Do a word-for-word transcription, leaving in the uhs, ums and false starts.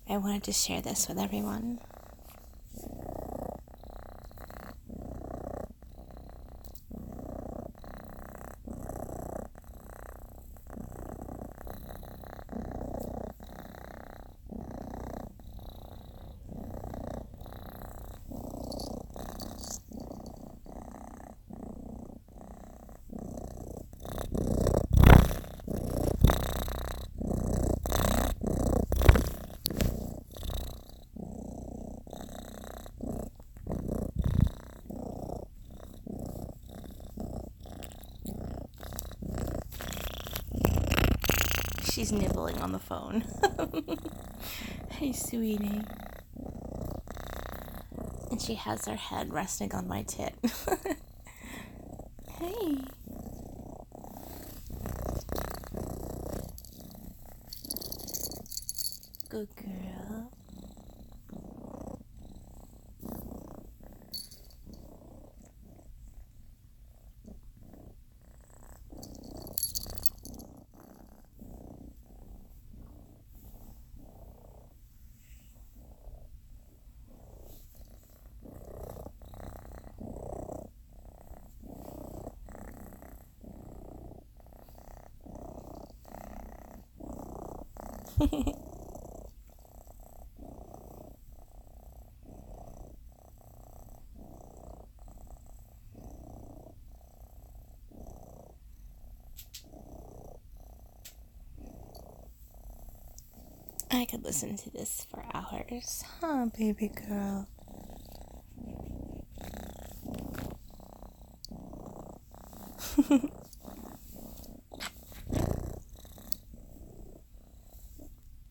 I wanted to share this with everyone. She's nibbling on the phone. Hey, sweetie. And she has her head resting on my tit. Hey. Good girl. I could listen to this for hours. Huh, baby girl?